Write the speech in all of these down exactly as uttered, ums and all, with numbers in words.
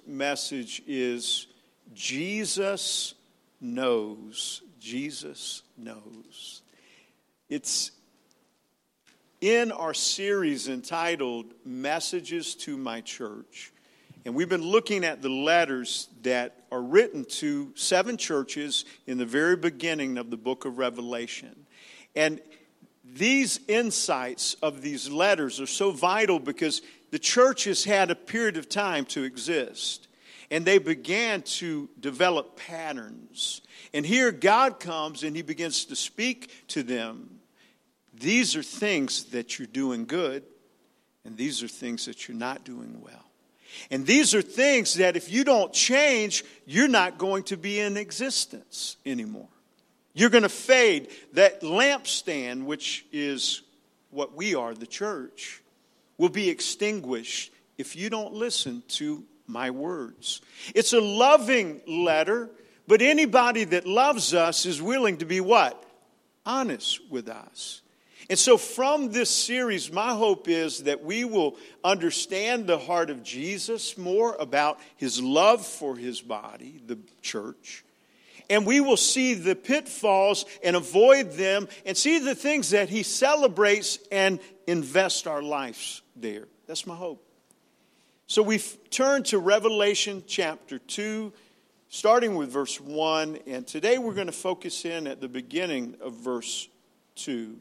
message is Jesus knows. Jesus knows. It's in our series entitled Messages to My Church. And we've been looking at the letters that are written to seven churches in the very beginning of the book of Revelation. And these insights of these letters are so vital because the church has had a period of time to exist. And they began to develop patterns. And here God comes and he begins to speak to them. These are things that you're doing good, and these are things that you're not doing well. And these are things that if you don't change, you're not going to be in existence anymore. You're going to fade. That lampstand, which is what we are, the church, will be extinguished if you don't listen to my words. It's a loving letter, but anybody that loves us is willing to be what? Honest with us. And so from this series, my hope is that we will understand the heart of Jesus more about his love for his body, the church. And we will see the pitfalls and avoid them and see the things that he celebrates and invest our lives there. That's my hope. So we've turned to Revelation chapter two, starting with verse one. And today we're going to focus in at the beginning of verse two.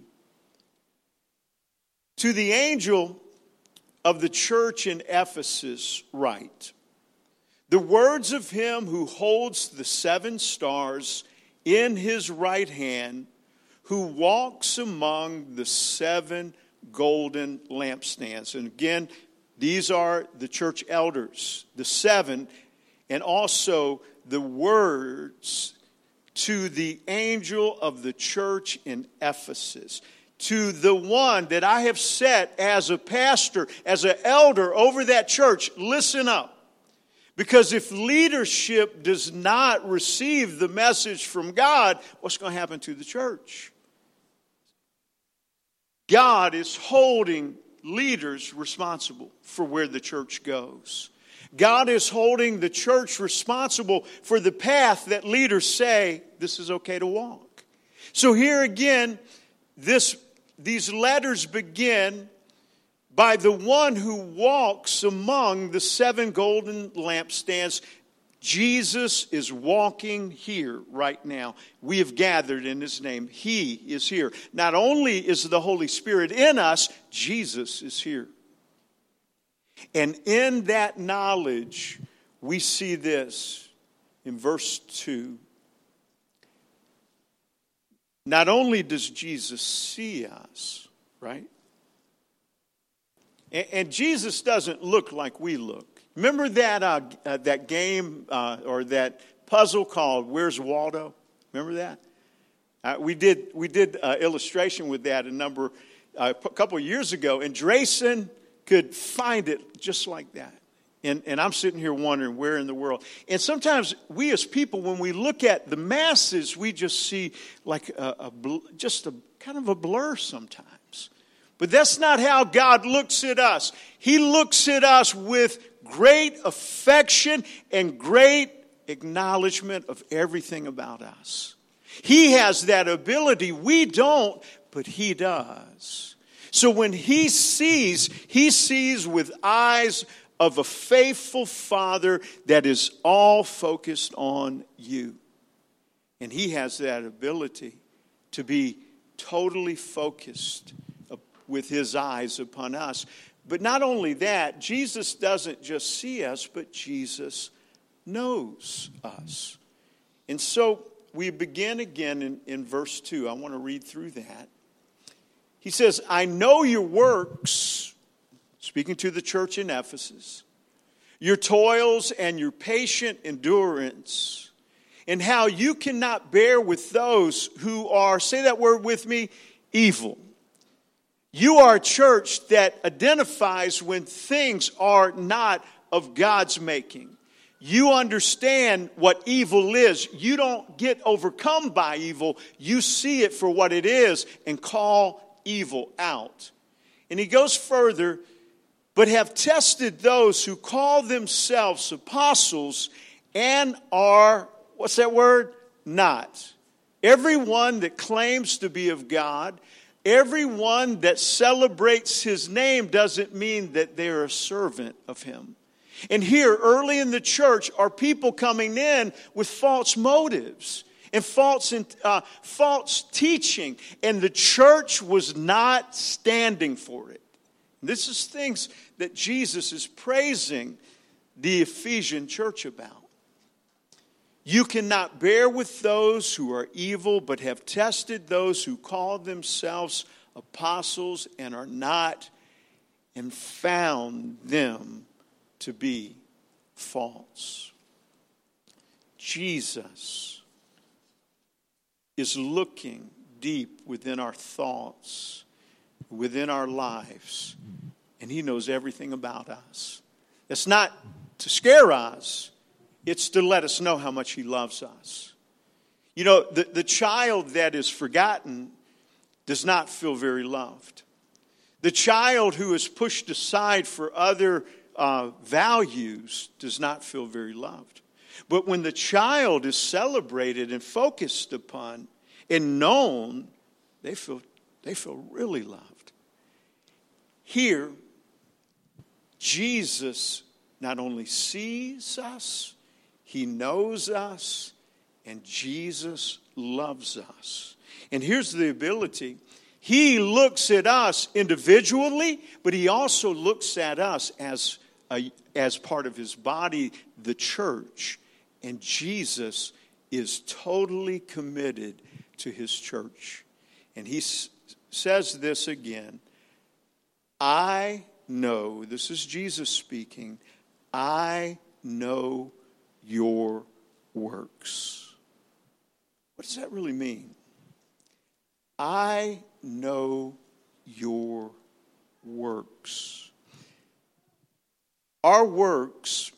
To the angel of the church in Ephesus write, the words of him who holds the seven stars in his right hand, who walks among the seven golden lampstands. And again, these are the church elders, the seven, and also the words to the angel of the church in Ephesus. To the one that I have set as a pastor, as an elder over that church, listen up. Because if leadership does not receive the message from God, what's going to happen to the church? God is holding leaders responsible for where the church goes. God is holding the church responsible for the path that leaders say this is okay to walk. So here again, this These letters begin by the one who walks among the seven golden lampstands. Jesus is walking here right now. We have gathered in his name. He is here. Not only is the Holy Spirit in us, Jesus is here. And in that knowledge, we see this in verse two. Not only does Jesus see us, right? And, and Jesus doesn't look like we look. Remember that uh, uh, that game uh, or that puzzle called Where's Waldo? Remember that? Uh, we did we did uh, illustration with that a number uh, a couple of years ago, and Drayson could find it just like that. And, and I'm sitting here wondering where in the world. And sometimes we as people, when we look at the masses, we just see like a, a just a kind of a blur sometimes. But that's not how God looks at us. He looks at us with great affection and great acknowledgement of everything about us. He has that ability. We don't, but he does. So when he sees, he sees with eyes of a faithful Father that is all focused on you. And he has that ability to be totally focused with his eyes upon us. But not only that, Jesus doesn't just see us, but Jesus knows us. And so we begin again in, in verse two. I want to read through that. He says, I know your works, speaking to the church in Ephesus, your toils and your patient endurance, and how you cannot bear with those who are, say that word with me, evil. You are a church that identifies when things are not of God's making. You understand what evil is. You don't get overcome by evil. You see it for what it is and call evil out. And he goes further but have tested those who call themselves apostles and are, what's that word? Not. Everyone that claims to be of God, everyone that celebrates his name doesn't mean that they're a servant of him. And here, early in the church, are people coming in with false motives and false, uh, false teaching. And the church was not standing for it. This is things that Jesus is praising the Ephesian church about. You cannot bear with those who are evil, but have tested those who call themselves apostles and are not, and found them to be false. Jesus is looking deep within our thoughts, within our lives, and he knows everything about us. It's not to scare us. It's to let us know how much he loves us. You know, the, the child that is forgotten does not feel very loved. The child who is pushed aside for other uh, values does not feel very loved. But when the child is celebrated and focused upon and known, they feel, they feel really loved. Here, Jesus not only sees us, he knows us, and Jesus loves us. And here's the ability. He looks at us individually, but he also looks at us as, a, as part of his body, the church. And Jesus is totally committed to his church. And he s- says this again. I know, this is Jesus speaking, I know your works. What does that really mean? I know your works. Our works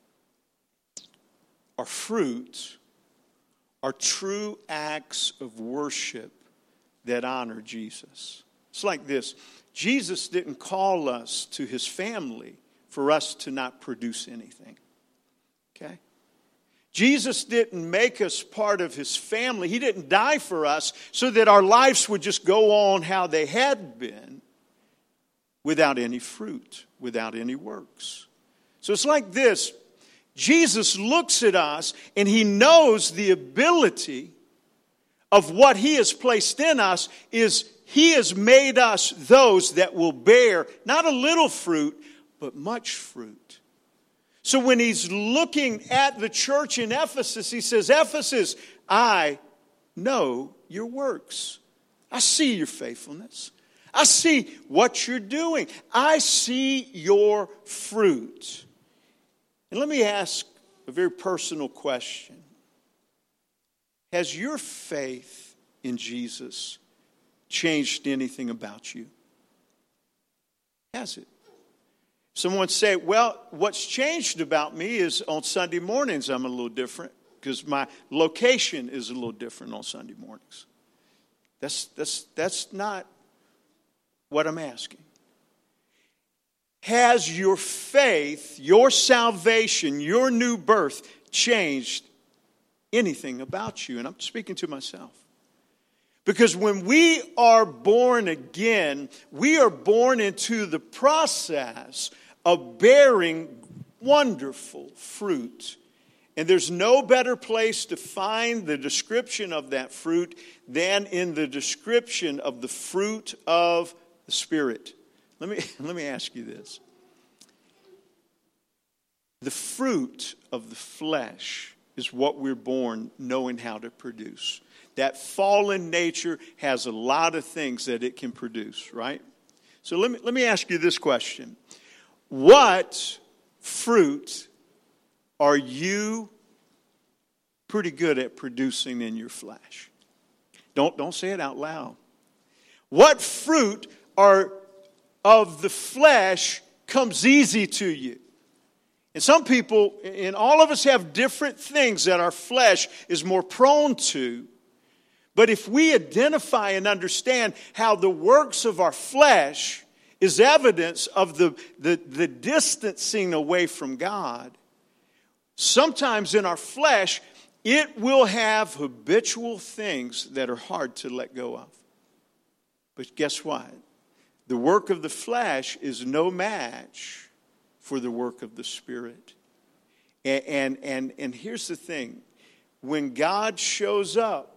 are fruit, are true acts of worship that honor Jesus. It's like this. Jesus didn't call us to his family for us to not produce anything. Okay? Jesus didn't make us part of his family. He didn't die for us so that our lives would just go on how they had been without any fruit, without any works. So it's like this. Jesus looks at us and he knows the ability of what he has placed in us is he has made us those that will bear not a little fruit, but much fruit. So when he's looking at the church in Ephesus, he says, Ephesus, I know your works. I see your faithfulness. I see what you're doing. I see your fruit. And let me ask a very personal question. Has your faith in Jesus changed anything about you? Has it? Someone say, well, what's changed about me is on Sunday mornings I'm a little different because my location is a little different on Sunday mornings. That's, that's, that's not what I'm asking. Has your faith, your salvation, your new birth changed anything about you? And I'm speaking to myself. Because when we are born again, we are born into the process of bearing wonderful fruit. And there's no better place to find the description of that fruit than in the description of the fruit of the Spirit. Let me, let me ask you this. The fruit of the flesh is what we're born knowing how to produce. That fallen nature has a lot of things that it can produce, right? So let me, let me ask you this question. What fruit are you pretty good at producing in your flesh? Don't, don't say it out loud. What fruit are of the flesh comes easy to you? And some people, and all of us have different things that our flesh is more prone to. But if we identify and understand how the works of our flesh is evidence of the, the, the distancing away from God. Sometimes in our flesh, it will have habitual things that are hard to let go of. But guess what? The work of the flesh is no match for the work of the Spirit. And, and, and, and here's the thing. When God shows up,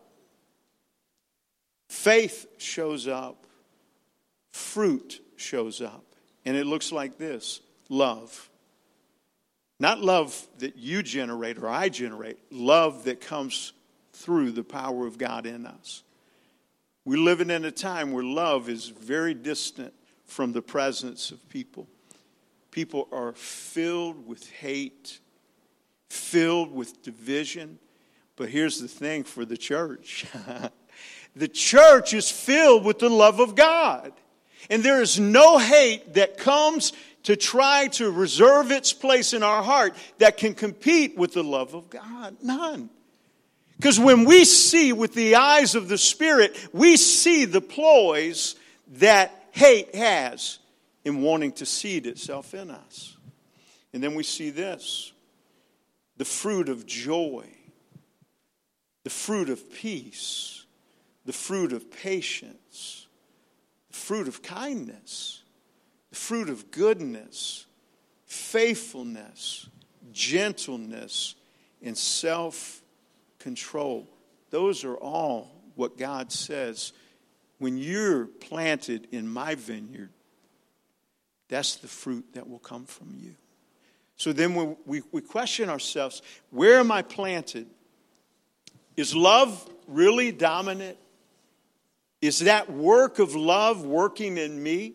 faith shows up, fruit shows up. And it looks like this: love. Not love that you generate or I generate. Love that comes through the power of God in us. We're living in a time where love is very distant from the presence of people. People are filled with hate, filled with division. But here's the thing for the church. The church is filled with the love of God. And there is no hate that comes to try to reserve its place in our heart that can compete with the love of God. None. Because when we see with the eyes of the Spirit, we see the ploys that hate has in wanting to seed itself in us. And then we see this: the fruit of joy, the fruit of peace, the fruit of patience, the fruit of kindness, the fruit of goodness, faithfulness, gentleness, and self-control. Those are all what God says. When you're planted in my vineyard, that's the fruit that will come from you. So then when we, we question ourselves, where am I planted? Is love really dominant? Is that work of love working in me?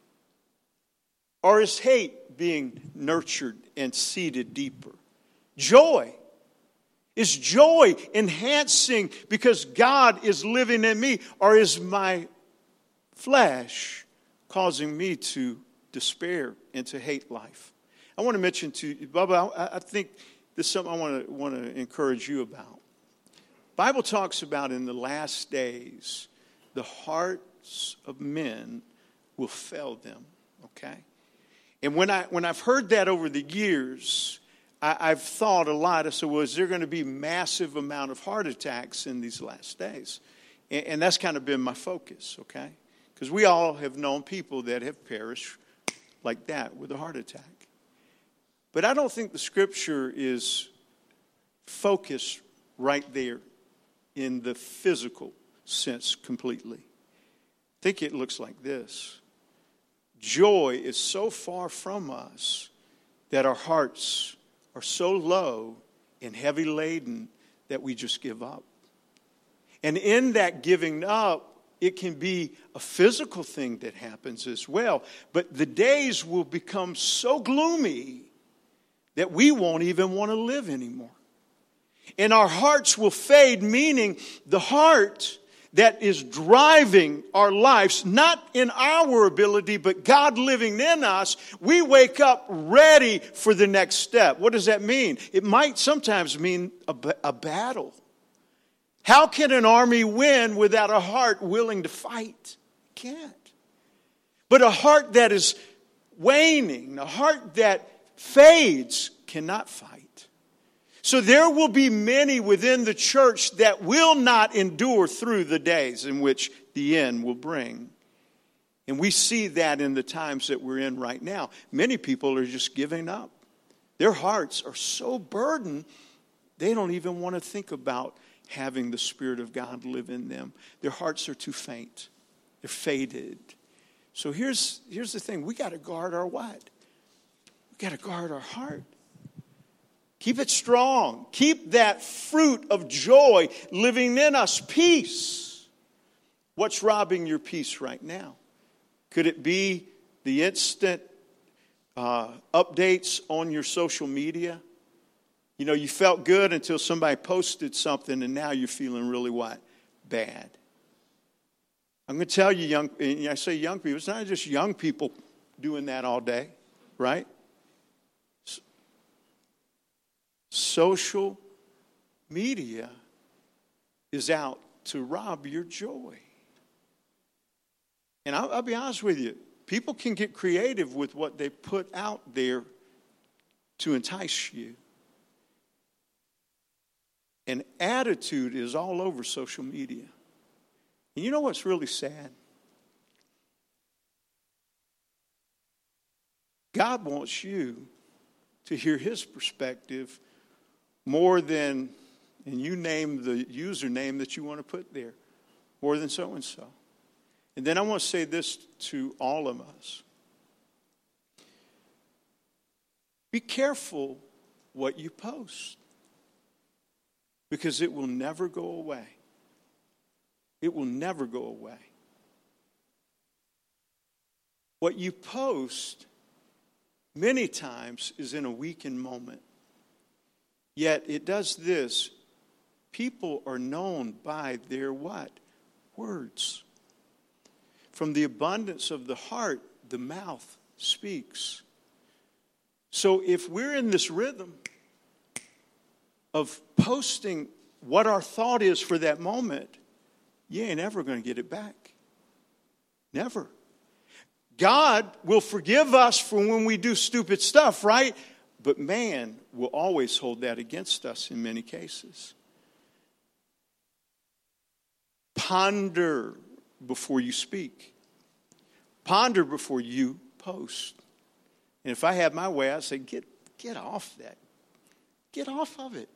Or is hate being nurtured and seeded deeper? Joy. Is joy enhancing because God is living in me? Or is my flesh causing me to despair and to hate life? I want to mention to you, Bubba, I, I think this is something I want to, want to encourage you about. The Bible talks about in the last days, the hearts of men will fail them, okay? And when, I, when I've heard that over the years, I, I've thought a lot. I said, well, is there going to be massive amount of heart attacks in these last days? And, and that's kind of been my focus, okay? Because we all have known people that have perished like that with a heart attack. But I don't think the Scripture is focused right there in the physical sense completely. I think it looks like this. Joy is so far from us that our hearts are so low and heavy laden that we just give up. And in that giving up, it can be a physical thing that happens as well. But the days will become so gloomy that we won't even want to live anymore. And our hearts will fade, meaning the heart that is driving our lives, not in our ability, but God living in us, we wake up ready for the next step. What does that mean? It might sometimes mean a, a battle. How can an army win without a heart willing to fight? Can't. But a heart that is waning, a heart that fades, cannot fight. So there will be many within the church that will not endure through the days in which the end will bring. And we see that in the times that we're in right now. Many people are just giving up. Their hearts are so burdened, they don't even want to think about having the Spirit of God live in them. Their hearts are too faint. They're faded. So here's, here's the thing. We got to guard our what? We got to guard our heart. Keep it strong. Keep that fruit of joy living in us. Peace. What's robbing your peace right now? Could it be the instant uh, updates on your social media? You know, you felt good until somebody posted something and now you're feeling really what? Bad. I'm going to tell you, young, and I say young people, it's not just young people doing that all day, right? Social media is out to rob your joy. And I'll, I'll be honest with you, People can get creative with what they put out there to entice you. And attitude is all over social media. And you know what's really sad? God wants you to hear his perspective more than, and you name the username that you want to put there, more than so-and-so. And then I want to say this to all of us. Be careful what you post, because it will never go away. It will never go away. What you post many times is in a weakened moment. Yet it does this. People are known by their what? Words. From the abundance of the heart, the mouth speaks. So if we're in this rhythm of posting what our thought is for that moment, you ain't ever going to get it back. Never. God will forgive us for when we do stupid stuff, right? But man will always hold that against us in many cases. Ponder before you speak. Ponder before you post. And if I had my way, I'd say, get, get off that. Get off of it.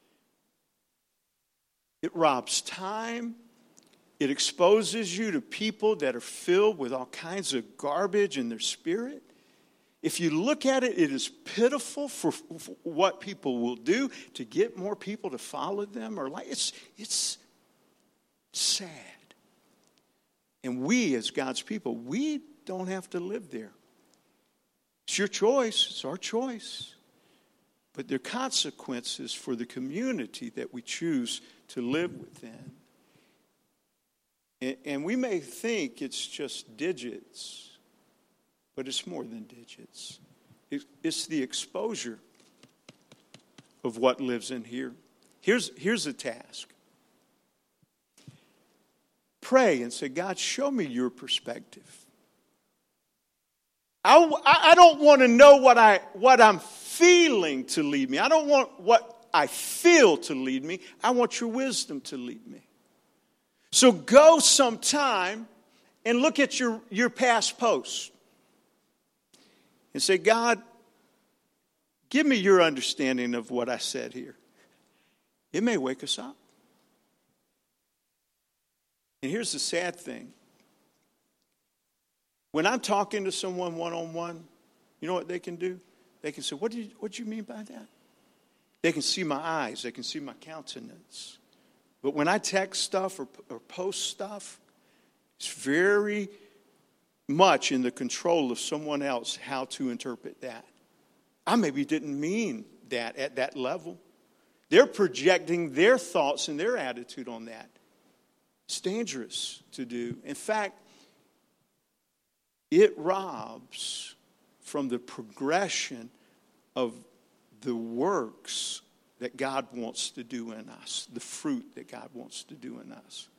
It robs time. It exposes you to people that are filled with all kinds of garbage in their spirit. If you look at it, it is pitiful for, for what people will do to get more people to follow them. Or like it's it's sad. And we, as God's people, we don't have to live there. It's your choice. It's our choice. But there are consequences for the community that we choose to live within. And, and we may think it's just digits, but it's more than digits. It, it's the exposure of what lives in here. Here's, here's a task. Pray and say, God, show me your perspective. I, I don't want to know what, I, what I'm feeling to lead me. I don't want what I feel to lead me. I want your wisdom to lead me. So go sometime and look at your, your past posts and say, God, give me your understanding of what I said here. It may wake us up. And here's the sad thing. When I'm talking to someone one-on-one, you know what they can do? They can say, what do you, what do you mean by that? They can see my eyes. They can see my countenance. But when I text stuff or, or post stuff, it's very much in the control of someone else how to interpret that. I maybe didn't mean that at that level. They're projecting their thoughts and their attitude on that. It's dangerous to do. In fact, it robs from the progression of the works that God wants to do in us, the fruit that God wants to do in us.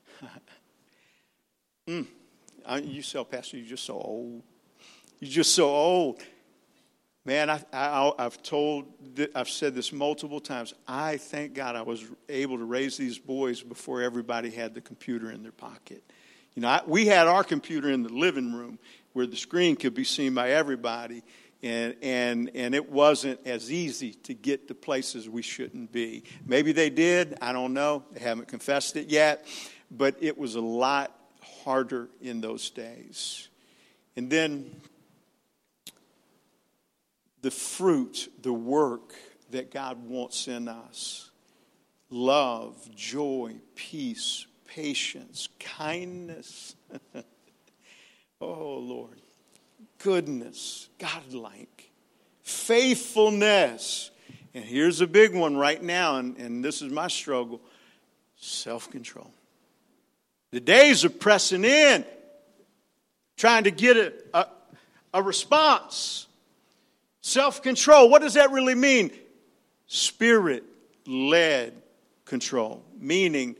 mm. I, you say, Pastor, you're just so old. You're just so old. Man, I, I, I've told, I've said this multiple times. I thank God I was able to raise these boys before everybody had the computer in their pocket. You know, I, we had our computer in the living room where the screen could be seen by everybody. And and and it wasn't as easy to get to places we shouldn't be. Maybe they did. I don't know. They haven't confessed it yet. But it was a lot harder in those days. And then the fruit, the work that God wants in us. Love, joy, peace, patience, kindness. Oh, Lord. Goodness, godlike, faithfulness. And here's a big one right now, and, and this is my struggle, self-control. The days are pressing in, trying to get a, a, a response. Self-control, what does that really mean? Spirit-led control, meaning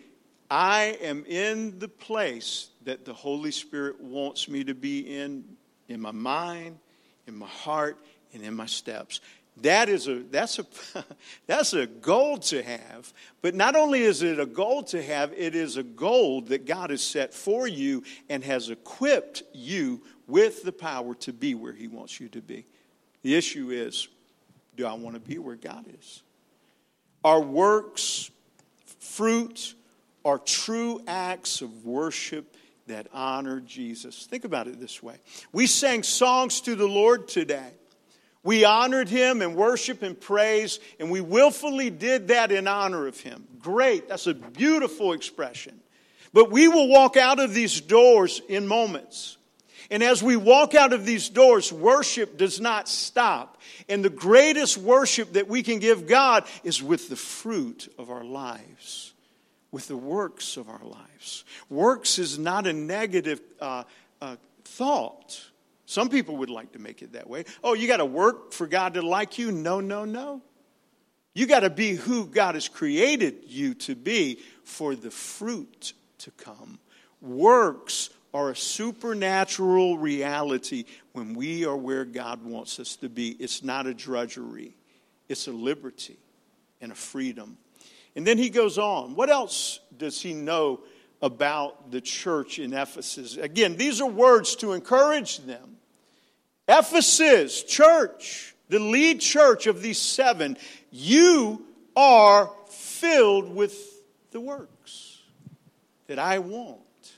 I am in the place that the Holy Spirit wants me to be in, in my mind, in my heart, and in my steps. That is a that's a that's a goal to have. But not only is it a goal to have, it is a goal that God has set for you and has equipped you with the power to be where He wants you to be. The issue is, do I want to be where God is? Our works, fruit, are true acts of worship that honor Jesus. Think about it this way. We sang songs to the Lord today. We honored Him and worship and praise, and we willfully did that in honor of Him. Great. That's a beautiful expression. But we will walk out of these doors in moments. And as we walk out of these doors, worship does not stop. And the greatest worship that we can give God is with the fruit of our lives, with the works of our lives. Works is not a negative uh, uh, thought. Some people would like to make it that way. Oh, you got to work for God to like you? No, no, no. You got to be who God has created you to be for the fruit to come. Works are a supernatural reality when we are where God wants us to be. It's not a drudgery. It's a liberty and a freedom. And then he goes on. What else does he know about the church in Ephesus? Again, these are words to encourage them. Ephesus, church, the lead church of these seven, you are filled with the works that I want.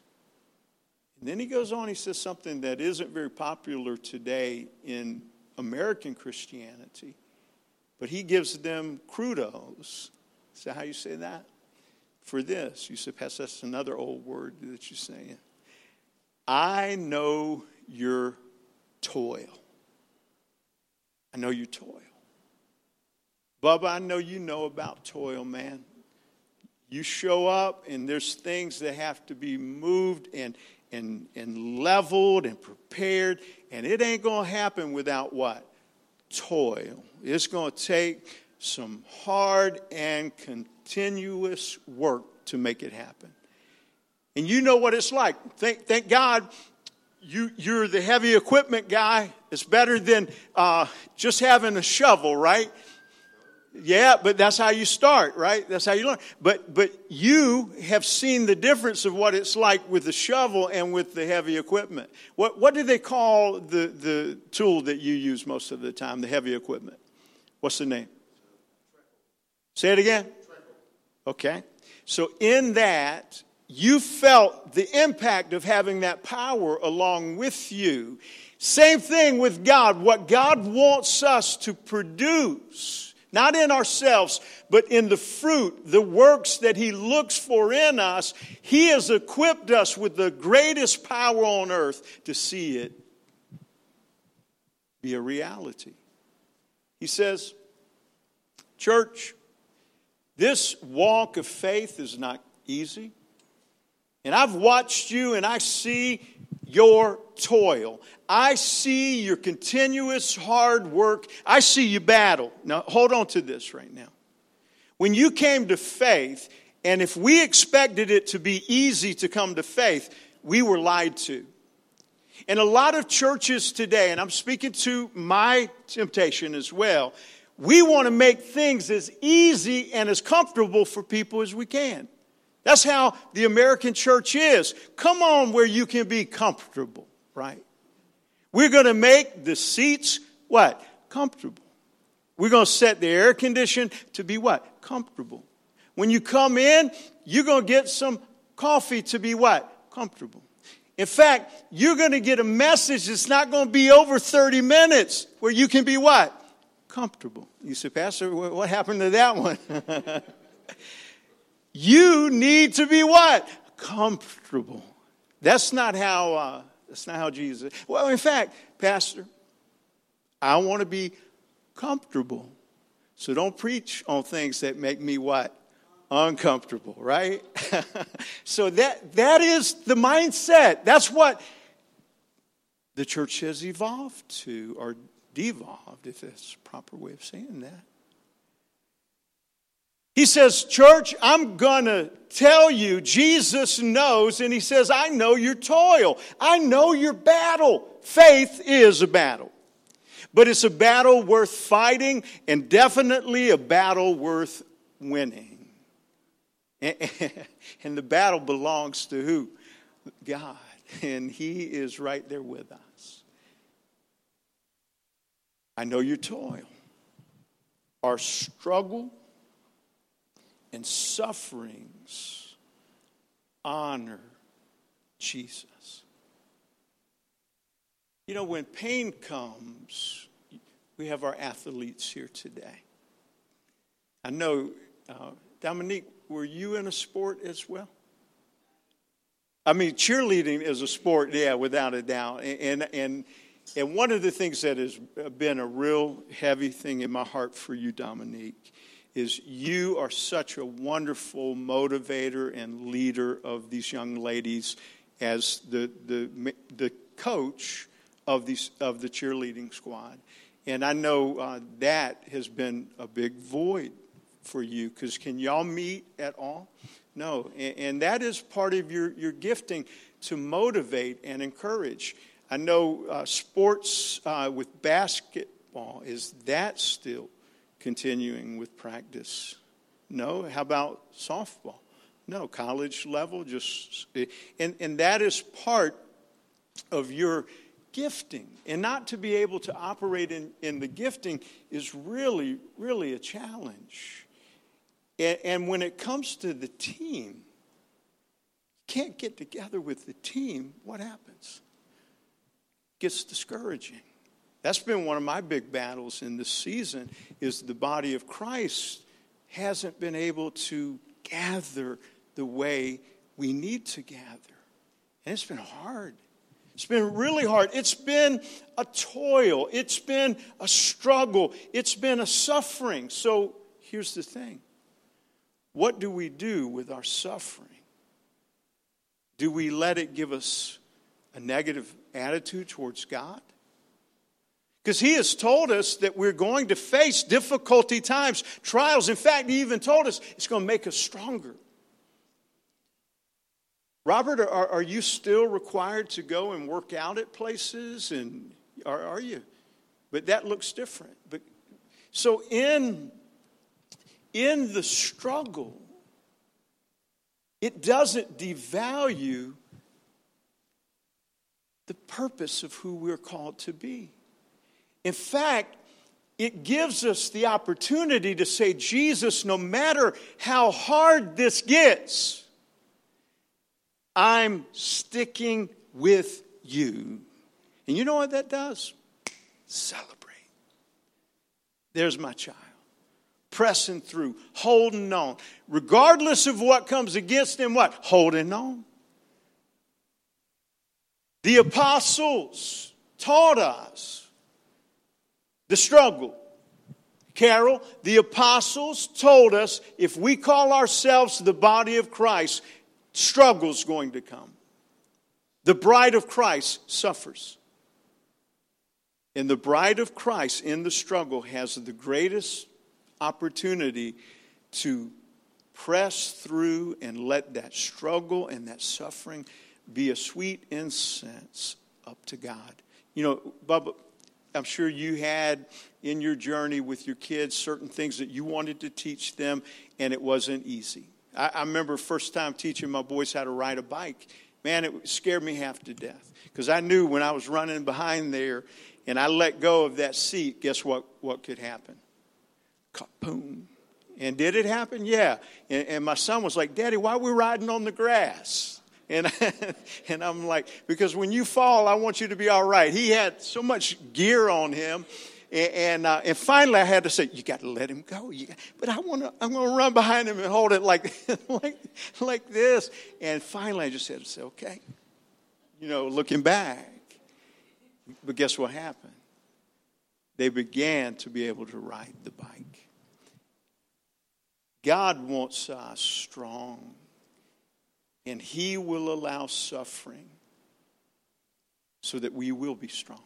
And then he goes on, he says something that isn't very popular today in American Christianity, but he gives them kudos. Is that how you say that? For this. You say, Pastor, that's another old word that you're saying. I know your toil. I know your toil. Bubba, I know you know about toil, man. You show up and there's things that have to be moved and and and leveled and prepared. And it ain't going to happen without what? Toil. It's going to take some hard and continuous work to make it happen. And you know what it's like. Thank, thank God you, you're the heavy equipment guy. It's better than uh, just having a shovel, right? Yeah, but that's how you start, right? That's how you learn. But but you have seen the difference of what it's like with the shovel and with the heavy equipment. What what do they call the, the tool that you use most of the time, the heavy equipment? What's the name? Say it again. Okay. So in that, you felt the impact of having that power along with you. Same thing with God. What God wants us to produce, not in ourselves, but in the fruit, the works that He looks for in us, He has equipped us with the greatest power on earth to see it be a reality. He says, church, this walk of faith is not easy. And I've watched you and I see your toil. I see your continuous hard work. I see you battle. Now, hold on to this right now. When you came to faith, and if we expected it to be easy to come to faith, we were lied to. And a lot of churches today, and I'm speaking to my temptation as well, we want to make things as easy and as comfortable for people as we can. That's how the American church is. Come on where you can be comfortable, right? We're going to make the seats, what? Comfortable. We're going to set the air condition to be what? Comfortable. When you come in, you're going to get some coffee to be what? Comfortable. In fact, you're going to get a message that's not going to be over thirty minutes where you can be what? Comfortable. You say, Pastor, what happened to that one? You need to be what? Comfortable. That's not how, uh, that's not how Jesus is. Well, in fact, Pastor, I want to be comfortable. So don't preach on things that make me what? Uncomfortable, right? So that that is the mindset. That's what the church has evolved to, or devolved, if that's a proper way of saying that. He says, church, I'm going to tell you, Jesus knows, and he says, I know your toil. I know your battle. Faith is a battle. But it's a battle worth fighting, and definitely a battle worth winning. And the battle belongs to who? God. And he is right there with us. I know your toil. Our struggle and sufferings honor Jesus. You know, when pain comes, we have our athletes here today. I know, uh, Dominique, were you in a sport as well? I mean, cheerleading is a sport, yeah, without a doubt. And and and one of the things that has been a real heavy thing in my heart for you, Dominique, is you are such a wonderful motivator and leader of these young ladies as the the the coach of these of the cheerleading squad. And I know uh, that has been a big void for you, because can y'all meet at all? No. And, and that is part of your, your gifting, to motivate and encourage. I know uh, sports uh, with basketball, is that still continuing with practice? No. How about softball? No. College level, just and and that is part of your gifting. And not to be able to operate in, in the gifting is really, really a challenge. And, and when it comes to the team, you can't get together with the team, what happens? It gets discouraging. That's been one of my big battles in this season, is the body of Christ hasn't been able to gather the way we need to gather. And it's been hard. It's been really hard. It's been a toil. It's been a struggle. It's been a suffering. So here's the thing. What do we do with our suffering? Do we let it give us a negative attitude towards God? Because he has told us that we're going to face difficulty times, trials. In fact, he even told us it's going to make us stronger. Robert, are, are you still required to go and work out at places? And are, are you? But that looks different. But so in, in the struggle, it doesn't devalue the purpose of who we're called to be. In fact, it gives us the opportunity to say, Jesus, no matter how hard this gets, I'm sticking with you. And you know what that does? Celebrate. There's my child. Pressing through, holding on. Regardless of what comes against him, what? Holding on. The apostles taught us the struggle. Carol, the apostles told us if we call ourselves the body of Christ, struggle's going to come. The bride of Christ suffers. And the bride of Christ in the struggle has the greatest opportunity to press through and let that struggle and that suffering be a sweet incense up to God. You know, Bubba, I'm sure you had in your journey with your kids certain things that you wanted to teach them, and it wasn't easy. I, I remember first time teaching my boys how to ride a bike. Man, it scared me half to death, because I knew when I was running behind there and I let go of that seat, guess what, what could happen? Boom. And did it happen? Yeah. And, and my son was like, Daddy, why are we riding on the grass? And, and I'm like, because when you fall, I want you to be all right. He had so much gear on him. And and, uh, and finally I had to say, you got to let him go. You got, but I want to, I'm going to run behind him and hold it like, like, like this. And finally I just had to say, okay. You know, looking back. But guess what happened? They began to be able to ride the bike. God wants us strong. And he will allow suffering so that we will be strong.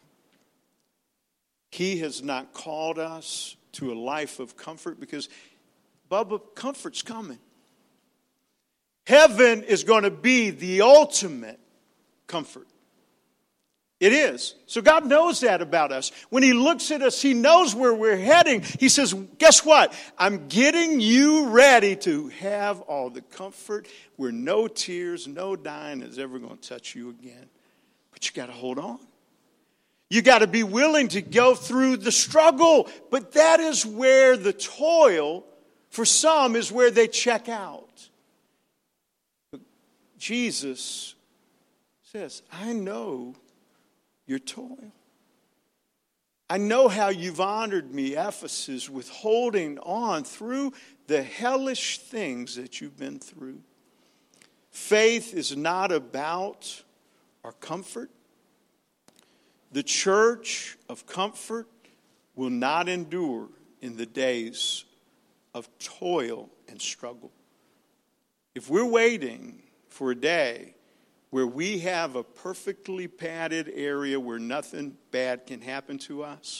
He has not called us to a life of comfort, because, Bubba, comfort's coming. Heaven is going to be the ultimate comfort. It is. So God knows that about us. When He looks at us, He knows where we're heading. He says, guess what? I'm getting you ready to have all the comfort where no tears, no dying is ever going to touch you again. But you got to hold on. You got to be willing to go through the struggle. But that is where the toil, for some, is where they check out. But Jesus says, I know your toil. I know how you've honored me, Ephesus, with holding on through the hellish things that you've been through. Faith is not about our comfort. The church of comfort will not endure in the days of toil and struggle. If we're waiting for a day where we have a perfectly padded area where nothing bad can happen to us,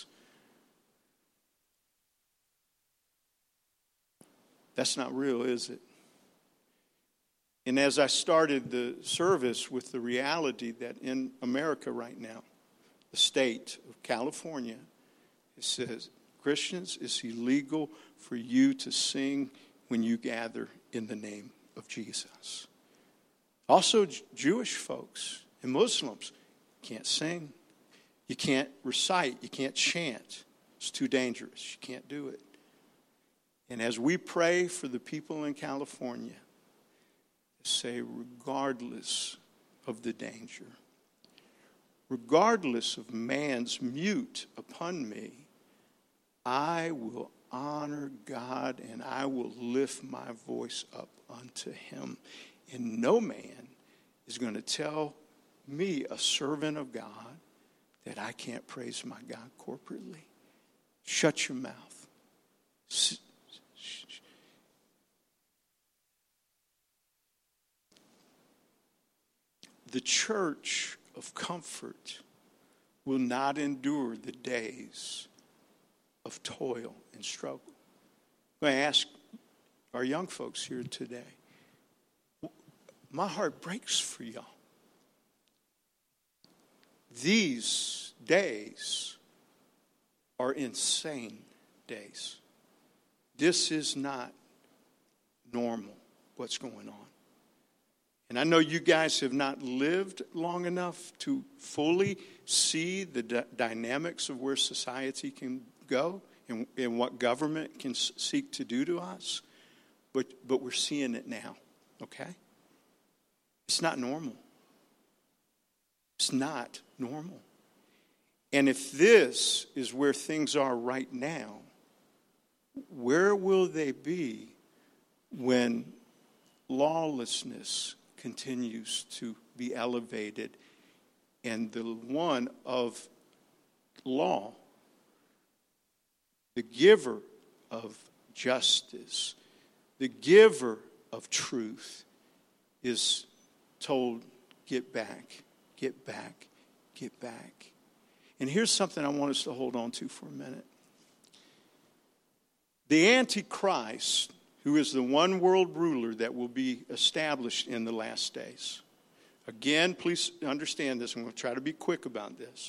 that's not real, is it? And as I started the service with the reality that in America right now, the state of California, it says, Christians, it's illegal for you to sing when you gather in the name of Jesus. Also, Jewish folks and Muslims can't sing. You can't recite. You can't chant. It's too dangerous. You can't do it. And as we pray for the people in California, say, regardless of the danger, regardless of man's mute upon me, I will honor God and I will lift my voice up unto Him. And no man is going to tell me, a servant of God, that I can't praise my God corporately. Shut your mouth. The church of comfort will not endure the days of toil and struggle. I'm going to ask our young folks here today. My heart breaks for y'all. These days are insane days. This is not normal, what's going on. And I know you guys have not lived long enough to fully see the d- dynamics of where society can go and, and what government can s- seek to do to us. But, but we're seeing it now, okay? It's not normal. It's not normal. And if this is where things are right now, where will they be when lawlessness continues to be elevated and the one of law, the giver of justice, the giver of truth, is told, get back, get back, get back. And here's something I want us to hold on to for a minute. The Antichrist, who is the one world ruler that will be established in the last days. Again, please understand this. I'm going to try to be quick about this.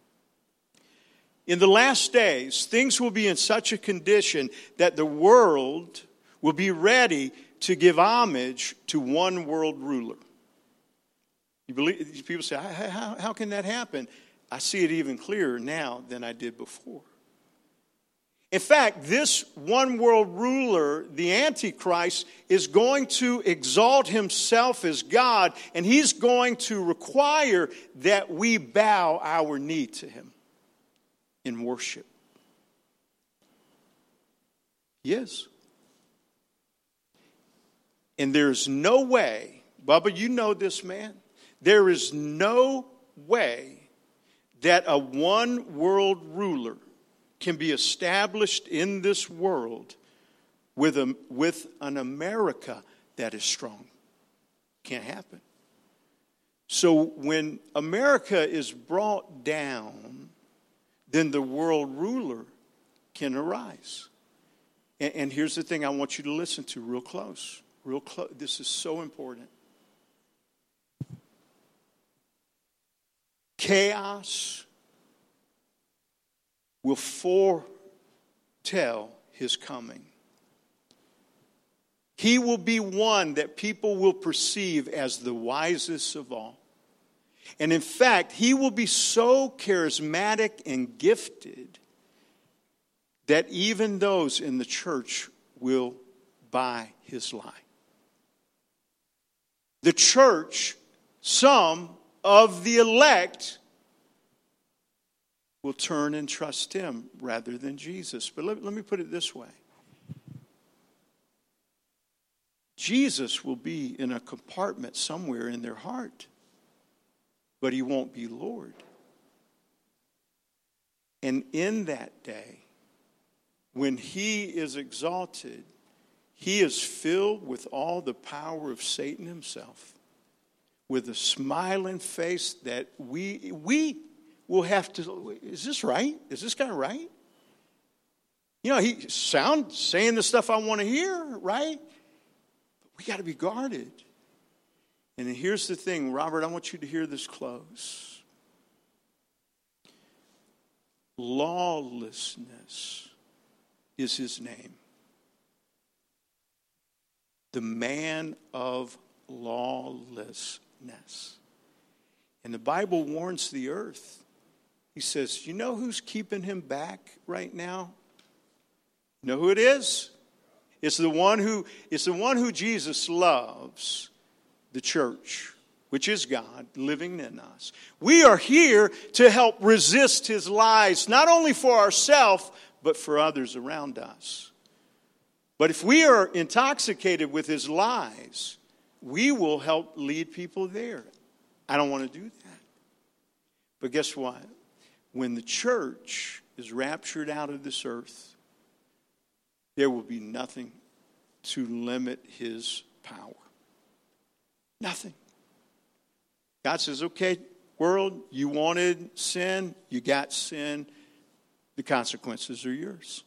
In the last days, things will be in such a condition that the world will be ready to give homage to one world ruler. You believe? People say, how, how can that happen? I see it even clearer now than I did before. In fact, this one world ruler, the Antichrist, is going to exalt himself as God, and he's going to require that we bow our knee to him in worship. Yes. And there's no way, Bubba, you know this, man. There is no way that a one world ruler can be established in this world with a, with an America that is strong. Can't happen. So when America is brought down, then the world ruler can arise. And, and here's the thing I want you to listen to real close. real close. This is so important. Chaos will foretell his coming. He will be one that people will perceive as the wisest of all. And in fact, he will be so charismatic and gifted that even those in the church will buy his lie. The church, some of the elect, will turn and trust him rather than Jesus. But let, let me put it this way. Jesus will be in a compartment somewhere in their heart, but he won't be Lord. And in that day, when he is exalted, he is filled with all the power of Satan himself, with a smiling face that we we will have to, is this right? Is this guy right? You know, he sounds saying the stuff I want to hear, right? But we got to be guarded. And then here's the thing, Robert, I want you to hear this close. Lawlessness is his name. The man of lawlessness. And the Bible warns the earth. He says, you know who's keeping him back right now? You know who it is? It's the one who, it's the one who Jesus loves, the church, which is God living in us. We are here to help resist his lies, not only for ourselves, but for others around us. But if we are intoxicated with his lies, we will help lead people there. I don't want to do that. But guess what? When the church is raptured out of this earth, there will be nothing to limit his power. Nothing. God says, okay, world, you wanted sin, you got sin, the consequences are yours.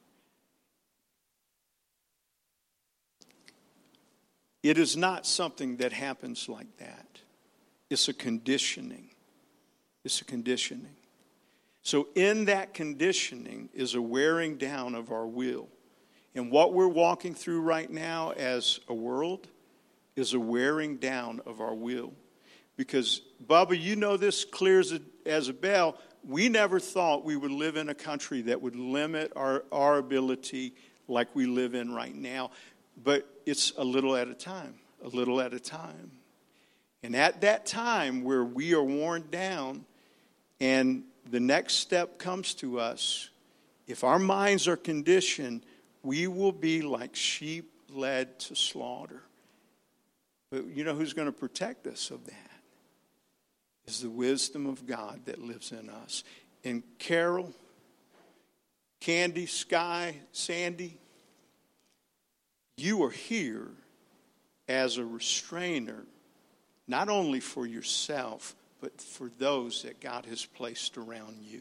It is not something that happens like that. It's a conditioning. It's a conditioning. So in that conditioning is a wearing down of our will. And what we're walking through right now as a world is a wearing down of our will. Because, Bubba, you know this clear as a, as a bell. We never thought we would live in a country that would limit our, our ability like we live in right now. But it's a little at a time, a little at a time. And at that time where we are worn down and the next step comes to us, if our minds are conditioned, we will be like sheep led to slaughter. But you know who's going to protect us of that? Is the wisdom of God that lives in us. And Carol, Candy, Sky, Sandy, you are here as a restrainer, not only for yourself, but for those that God has placed around you.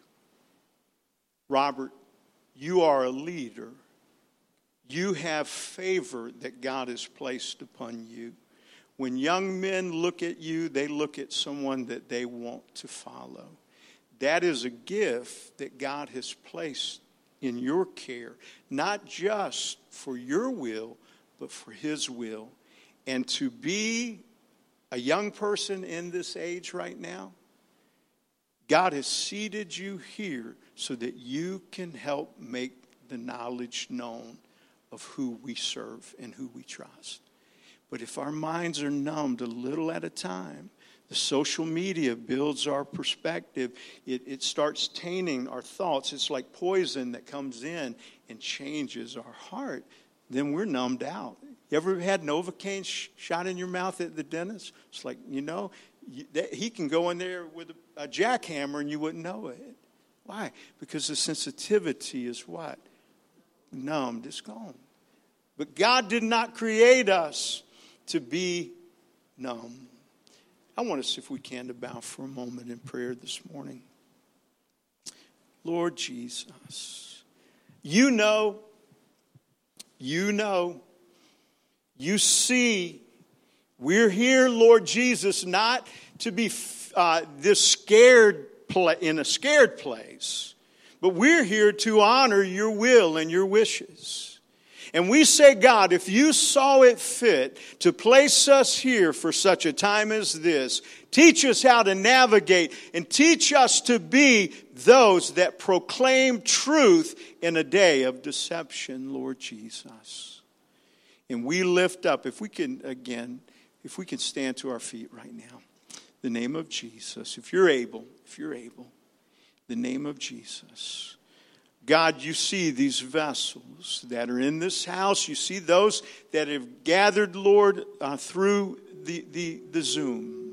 Robert, you are a leader. You have favor that God has placed upon you. When young men look at you, they look at someone that they want to follow. That is a gift that God has placed in your care, not just for your will, but for his will. And to be a young person in this age right now, God has seated you here so that you can help make the knowledge known of who we serve and who we trust. But if our minds are numbed a little at a time, the social media builds our perspective. It, it starts tainting our thoughts. It's like poison that comes in and changes our heart. Then we're numbed out. You ever had Novocaine sh- shot in your mouth at the dentist? It's like, you know, you, that, he can go in there with a, a jackhammer and you wouldn't know it. Why? Because the sensitivity is what? Numbed. It's gone. But God did not create us to be numb. I want us, if we can, to bow for a moment in prayer this morning. Lord Jesus, you know, you know You see, we're here, Lord Jesus, not to be uh, this scared pla- in a scared place, but we're here to honor your will and your wishes. And we say, God, if you saw it fit to place us here for such a time as this, teach us how to navigate and teach us to be those that proclaim truth in a day of deception, Lord Jesus. And we lift up, if we can, again, if we can stand to our feet right now, the name of Jesus. If you're able, if you're able, the name of Jesus. God, you see these vessels that are in this house. You see those that have gathered, Lord, uh, through the, the, the Zoom.